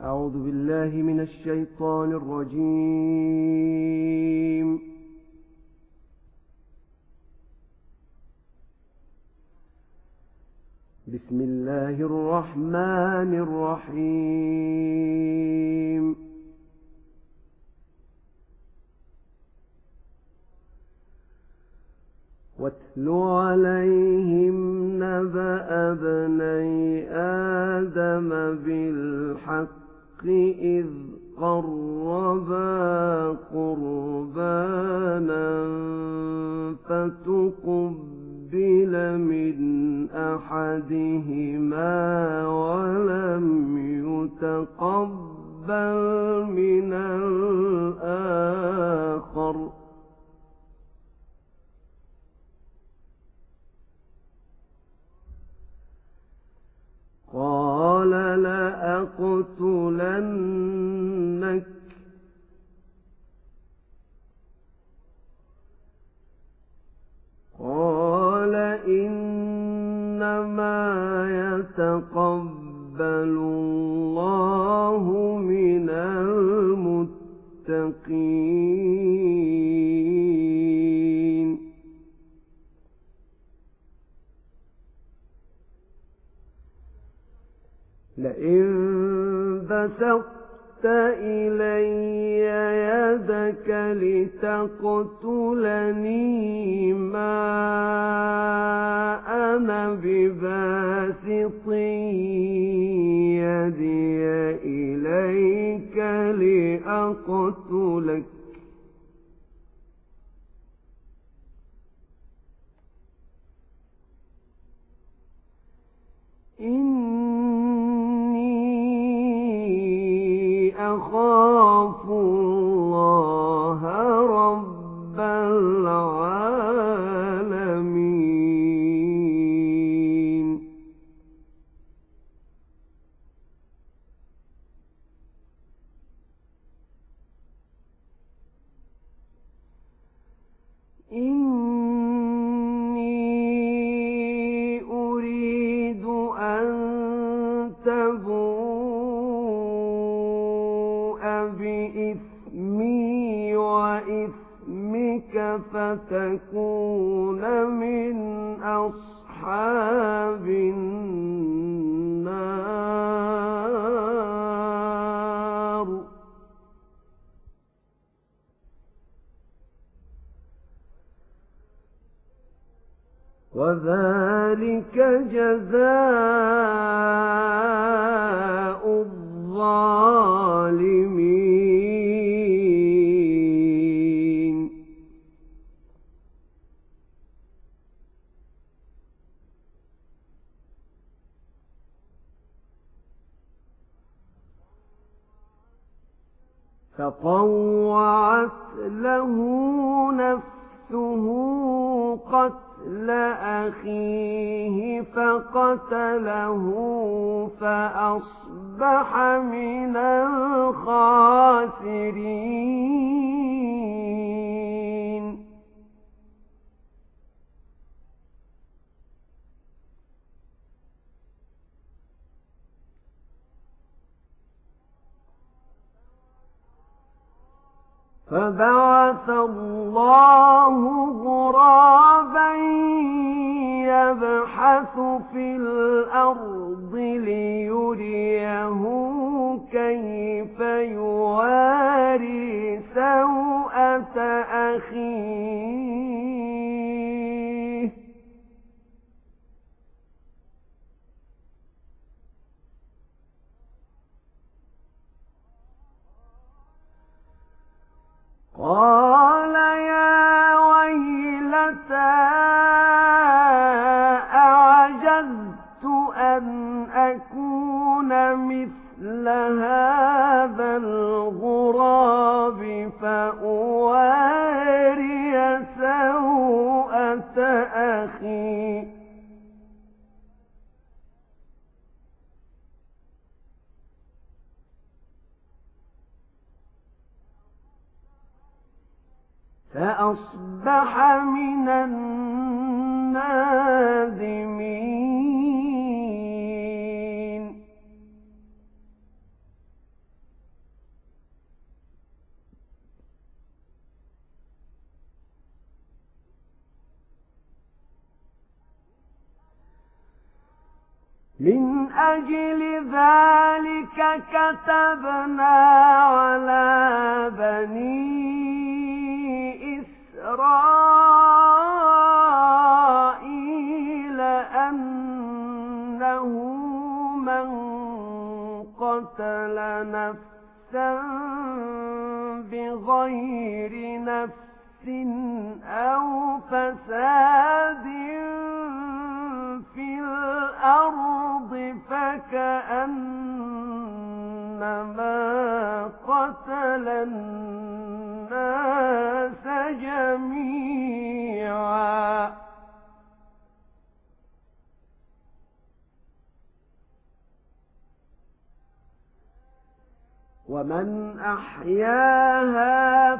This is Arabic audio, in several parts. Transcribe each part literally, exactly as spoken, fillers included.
أعوذ بالله من الشيطان الرجيم. بسم الله الرحمن الرحيم. واتل عليهم نبأ ابني آدم بالحق إذ قربا قربانا فتقبل من أحدهما ولم يتقبل من الآخر قال لأقتلنك قال إنما يتقبل الله من المتقين. لئن بسطت إلي يدك لتقتلني ما أنا بباسط يدي إليك لأقتلك أخاف الله رب العالمين. إني أريد أن تبوء بإثمي وإثمك فتكون من أصحاب النار. وذلك جزاء الظالمين. فطوعت له نفسه قتل أخيه فقتله فأصبح من الخاسرين. فبعث الله غرابا يبحث في الأرض ليريه كيف يواري سوءة أخيه قال يا ويلتى أعجزت أن أكون مثل هذا الغراب فأواري سوءة أخي فأصبح من النادمين. من أجل ذلك كتبنا على بني إسرائيل أنه من قتل نفسا بغير نفس أو فساد في الأرض فكأنما قتل الناس جميعا ومن أحياها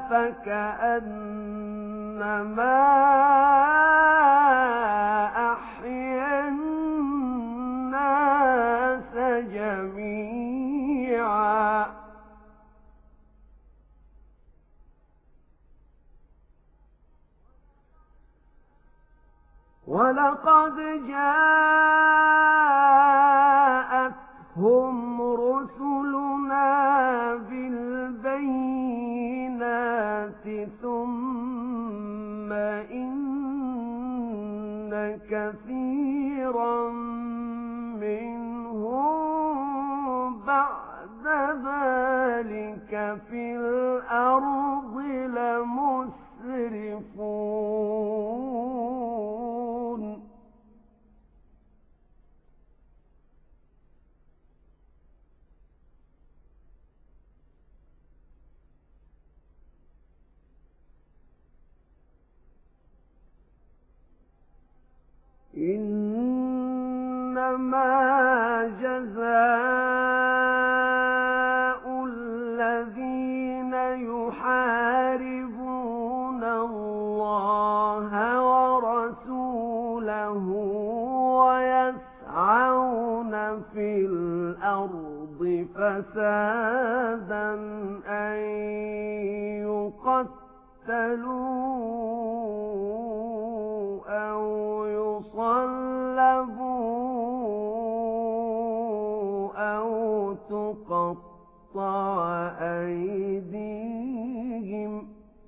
فكأنما أحيا الناس جميعا ولقد جاءتهم رسلنا بالبينات ثم إن كثيرا منهم بعد ذلك في الأرض لمسرفون إنما جزاء الذين يحاربون الله ورسوله ويسعون في الأرض فسادا أن يقتلوا أو يصلبوا أو تقطع أيديهم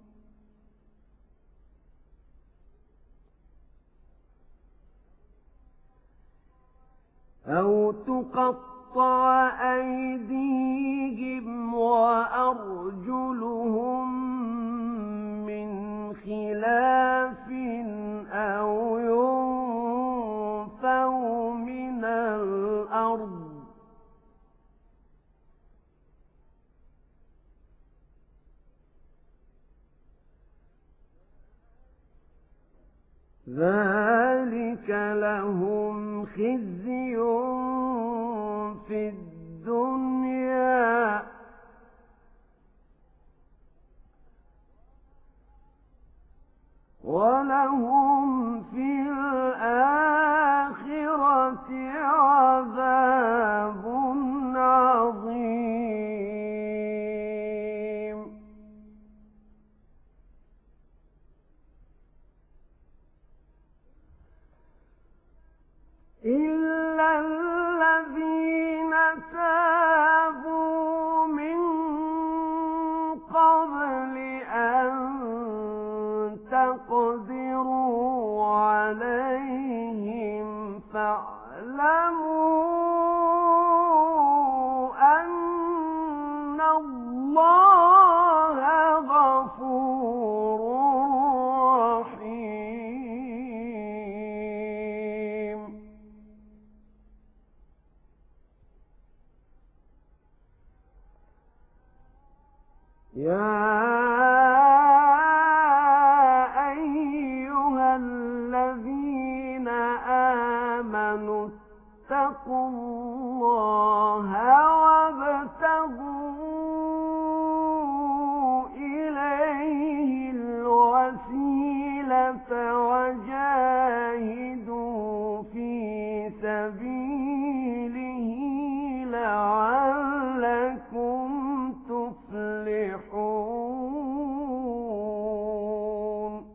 أو تقطع أيديهم وأرجلهم من خلاف أو ينفوا من الأرض ذلك لهم خزي في الدنيا ولهم في الآخرة عذاب عظيم إلا الذين تابوا من قبل أن تقدروا عليهم فاعلموا أن الله غفور رحيم يا اتقوا الله وابتغوا إليه الوسيلة وجاهدوا في سبيله لعلكم تفلحون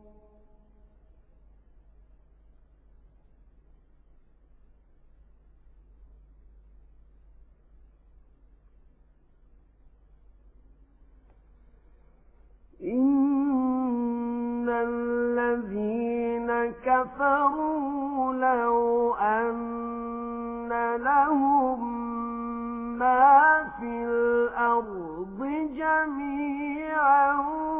كفروا لو أن لهم ما في الأرض جميعا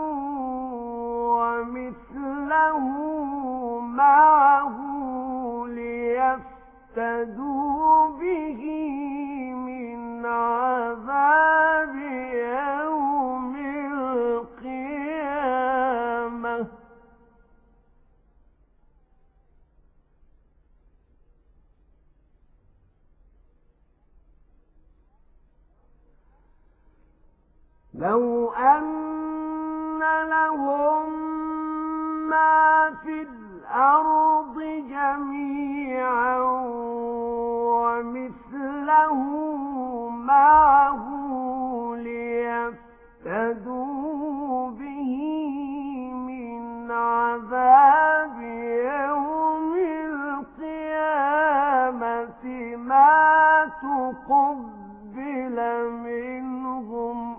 ومثله معه ليفتدوا به من عذاب يوم القيامة لو أن لهم ما في الأرض جميعا ومثله معه ليفتدوا به من عذاب يوم القيامة ما تقبل منهم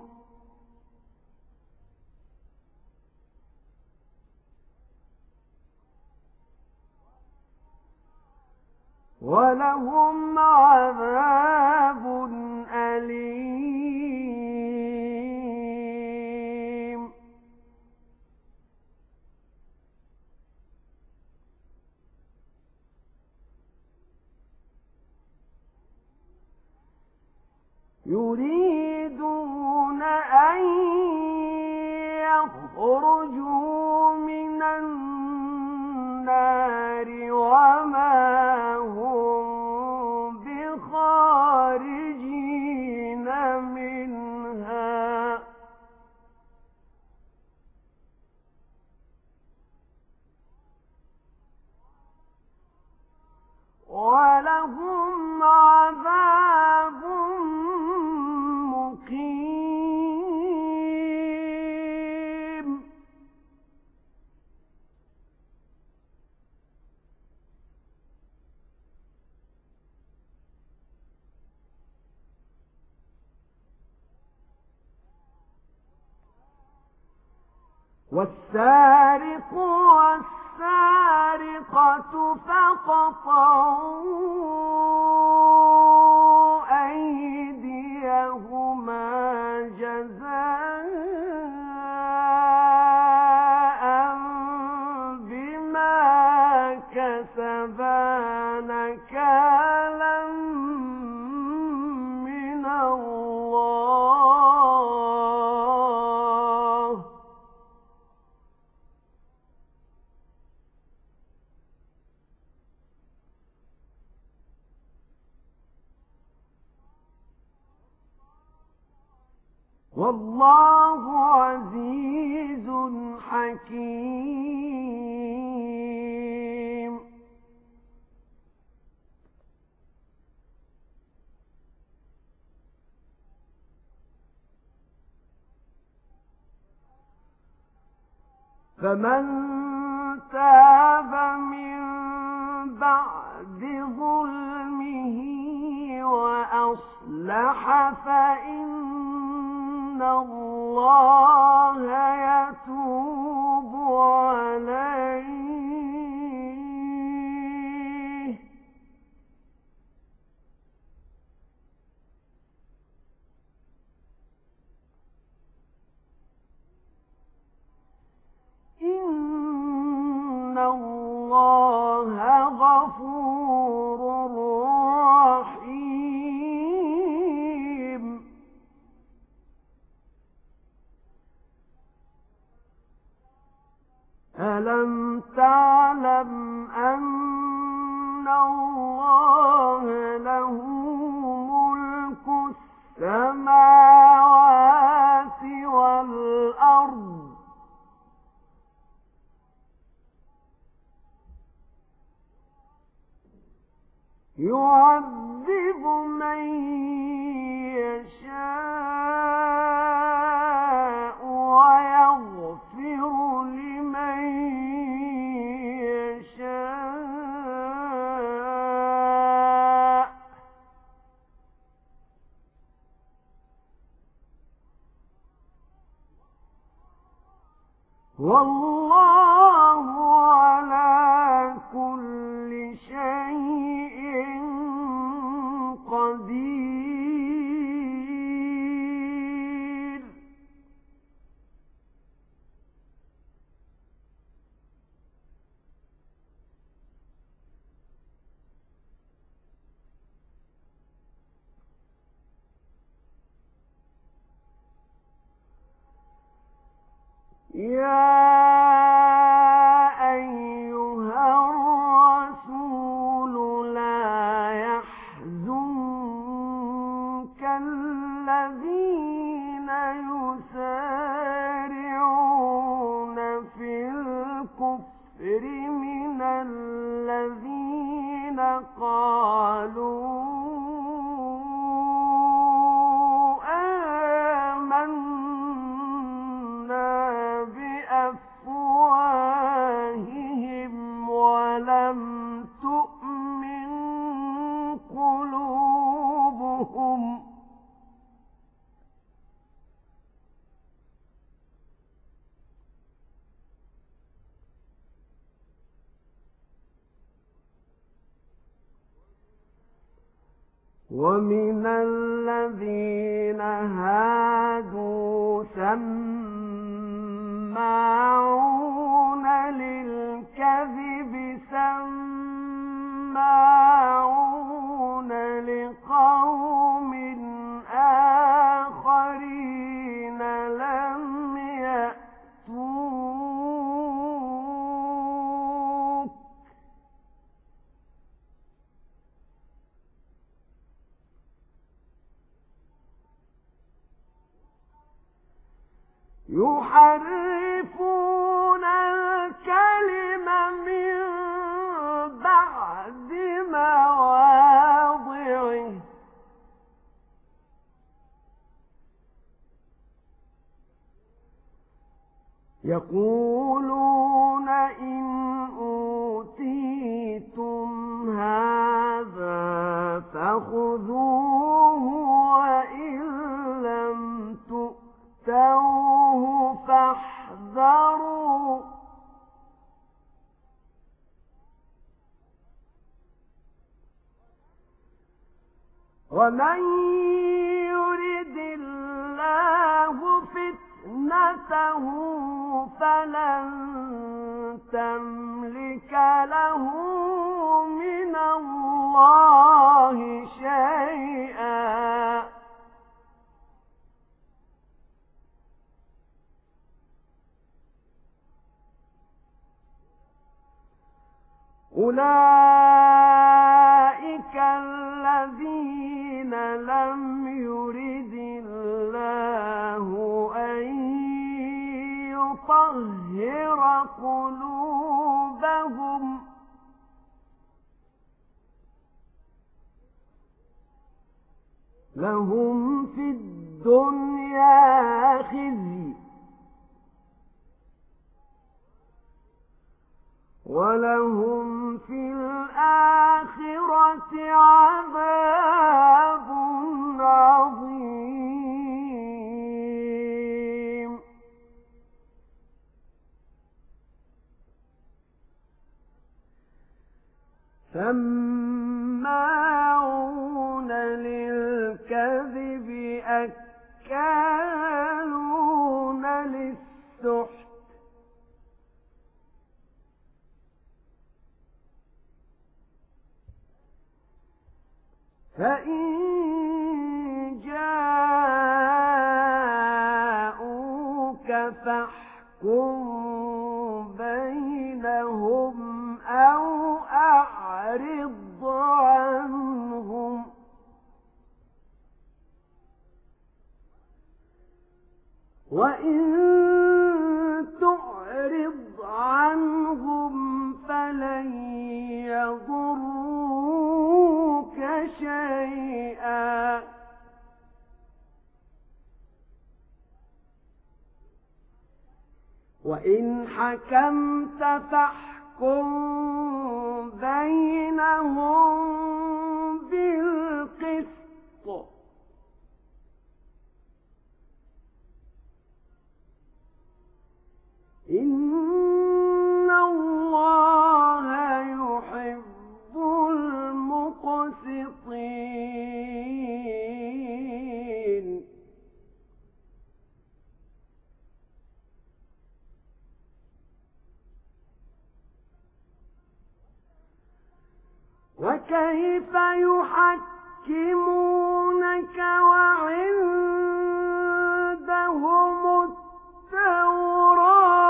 ولهم عذاب أليم يريدون أن يخرجوا من النار وما هم بخارجين منها ولهم عذاب مقيم والسارق والسارقة فاقطعوا أيديهما جزاء بما كسبا نكالا من الله والله عزيز حكيم فمن تاب من بعد ظلمه وأصلح فإن الله يتوب عليه إن الله غفور رحيم ألم تعلم أن الله له ملك السماوات والأرض يعذب من يشاء ويغفر لمن يشاء والله على كل يا أيها الرسول لا يحزنك الذين يسارعون في الكفر من الذين قالوا ومن الذين هادوا سماعون للكذب سماعون لقوم آخرين لم يأتوك يحرفون الكلم من بعد مواضعه يقولون إن أوتيتم هذا فخذوه وإن لم تؤتوه فاحذروا ومن يرد الله فتنته فلن تملك له من الله شيئا أولئك الذين لم يرد الله أن يطهر قلوبهم لهم في الدنيا خزي ولهم في الآخرة عذاب عظيم سماعون للكذب أكالون للسحت فإن جاءوك فاحكم بينهم أو أعرض عنهم وإن تعرض عنهم فلن يضروك شيئا وإن حكمت فاحكم بينهم بالقسط إن الله يحب المقسطين وكيف يحكمونك وعندهم التوراة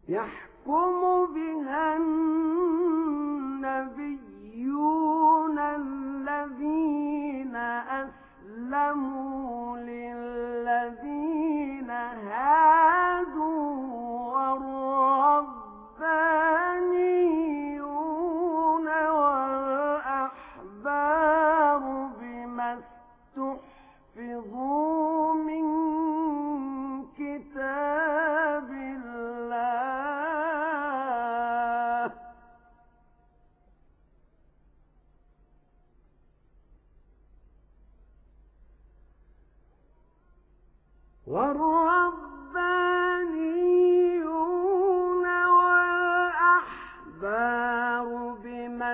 يحكم بها النبيون الذين أسلموا للذين هادوا والربانيون والأحبار بما استحفظوا من كتاب الله والربانيون والأحبار بما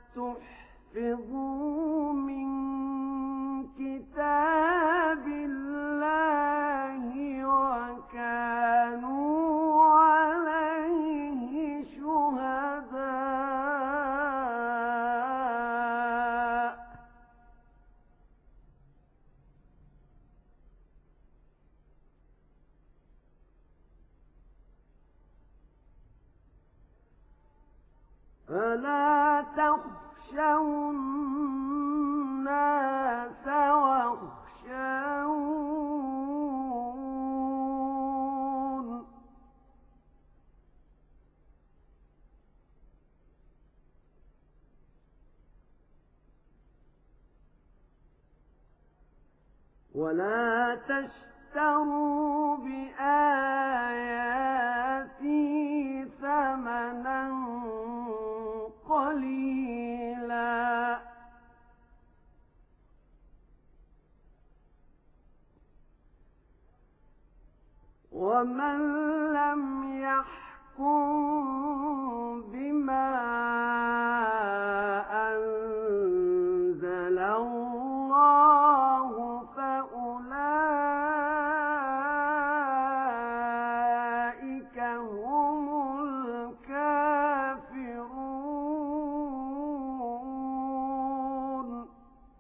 استحفظوا من كتاب الله وكانوا عليه شهداء فلا تخشوا الناس واخشون ولا تشتروا بآياتي ثمنا قليلا ومن لم يحكم بما أنزل الله فأولئك هم الكافرون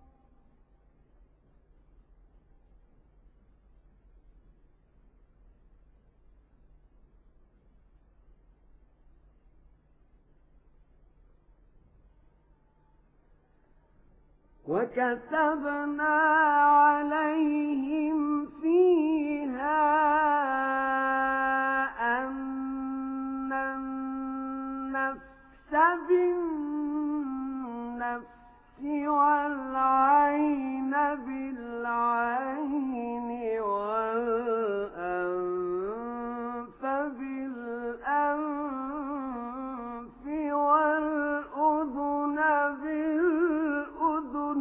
وكتبنا عليهم فيها أن النفس بالنفس والعين بالعين والأنف بالأنف والأذن بالأذن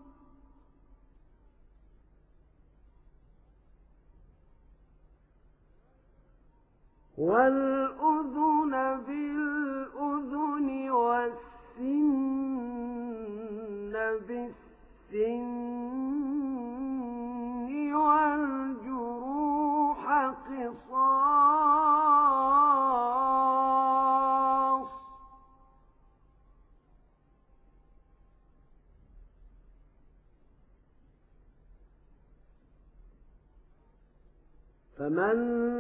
والأذن بالأذن والسن بالسن والجروح قصاص فمن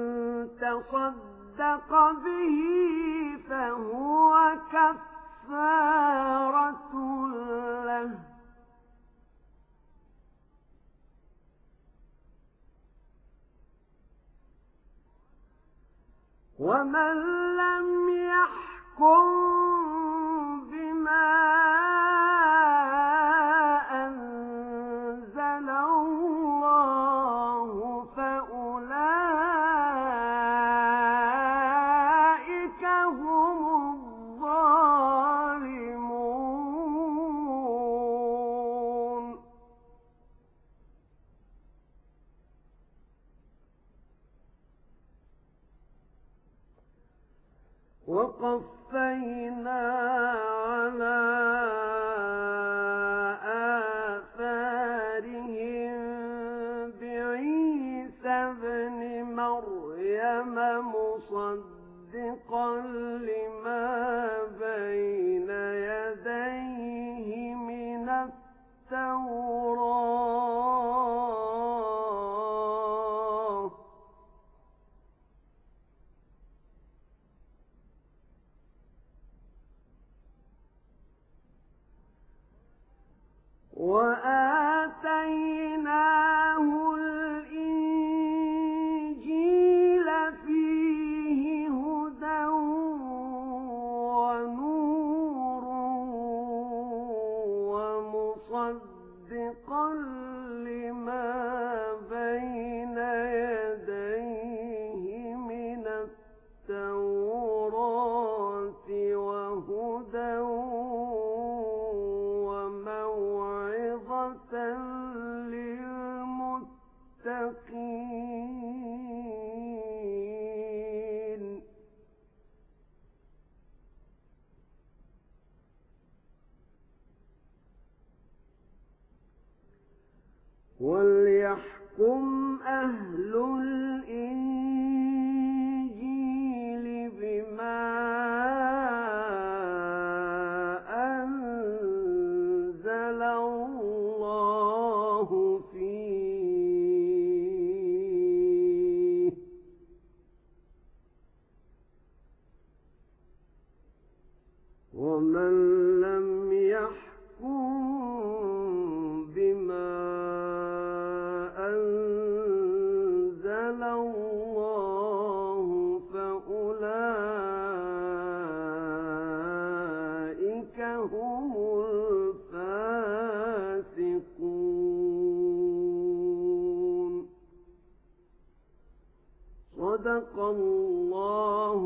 تصدق به فهو كفارة له ومن لم يحكم بما أنزل الله فأولئك هم الظالمون وقفينا على آثارهم بعيسى ابن مريم مصدقا لما بين يديه من التوراة وآتيناه الإنجيل فيه هدى ونور ومصدقا لما بين يديه من التوراة وهدى وموعظة للمتقين. وليحكم أهل الإنجيل بما أنزل الله فيه، ومن لم يحكم بما أنزل الله فأولئك هم الفاسقون. صدق الله